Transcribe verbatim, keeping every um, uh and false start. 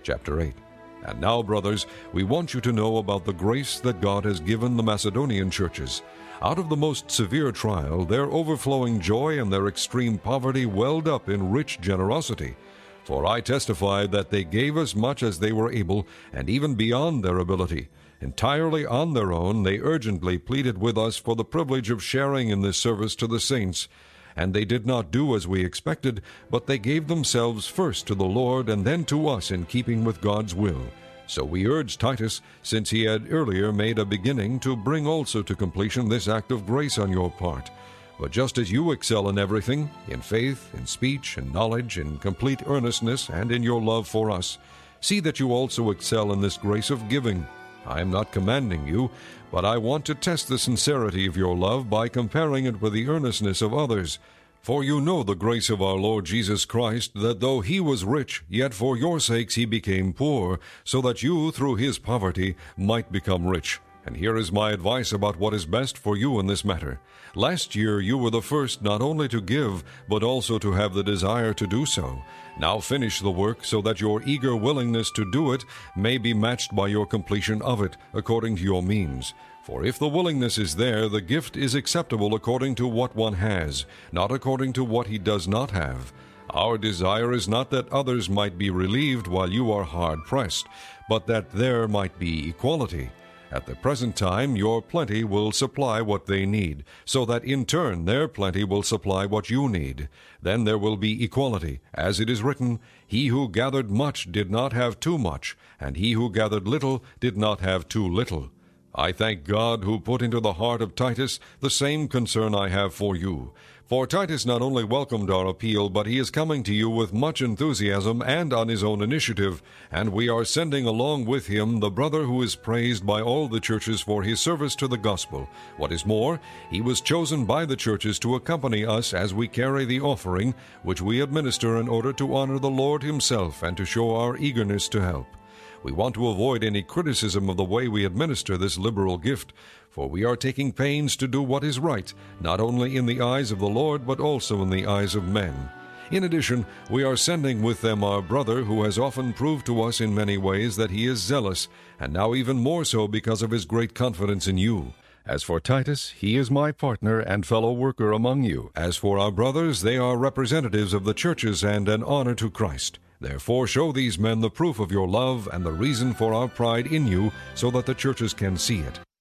Chapter eight. And now, brothers, we want you to know about the grace that God has given the Macedonian churches. Out of the most severe trial, their overflowing joy and their extreme poverty welled up in rich generosity. For I testify that they gave as much as they were able, and even beyond their ability. Entirely on their own, they urgently pleaded with us for the privilege of sharing in this service to the saints. And they did not do as we expected, but they gave themselves first to the Lord and then to us in keeping with God's will. So we urge Titus, since he had earlier made a beginning, to bring also to completion this act of grace on your part. But just as you excel in everything, in faith, in speech, in knowledge, in complete earnestness, and in your love for us, see that you also excel in this grace of giving. I am not commanding you, but I want to test the sincerity of your love by comparing it with the earnestness of others. For you know the grace of our Lord Jesus Christ, that though he was rich, yet for your sakes he became poor, so that you, through his poverty, might become rich. And here is my advice about what is best for you in this matter. Last year you were the first not only to give, but also to have the desire to do so. Now finish the work, so that your eager willingness to do it may be matched by your completion of it, according to your means. For if the willingness is there, the gift is acceptable according to what one has, not according to what he does not have. Our desire is not that others might be relieved while you are hard-pressed, but that there might be equality. At the present time your plenty will supply what they need, so that in turn their plenty will supply what you need. Then there will be equality, as it is written, "He who gathered much did not have too much, and he who gathered little did not have too little." I thank God who put into the heart of Titus the same concern I have for you. For Titus not only welcomed our appeal, but he is coming to you with much enthusiasm and on his own initiative, and we are sending along with him the brother who is praised by all the churches for his service to the gospel. What is more, he was chosen by the churches to accompany us as we carry the offering, which we administer in order to honor the Lord himself and to show our eagerness to help. We want to avoid any criticism of the way we administer this liberal gift, for we are taking pains to do what is right, not only in the eyes of the Lord, but also in the eyes of men. In addition, we are sending with them our brother, who has often proved to us in many ways that he is zealous, and now even more so because of his great confidence in you. As for Titus, he is my partner and fellow worker among you. As for our brothers, they are representatives of the churches and an honor to Christ. Therefore show these men the proof of your love and the reason for our pride in you, so that the churches can see it.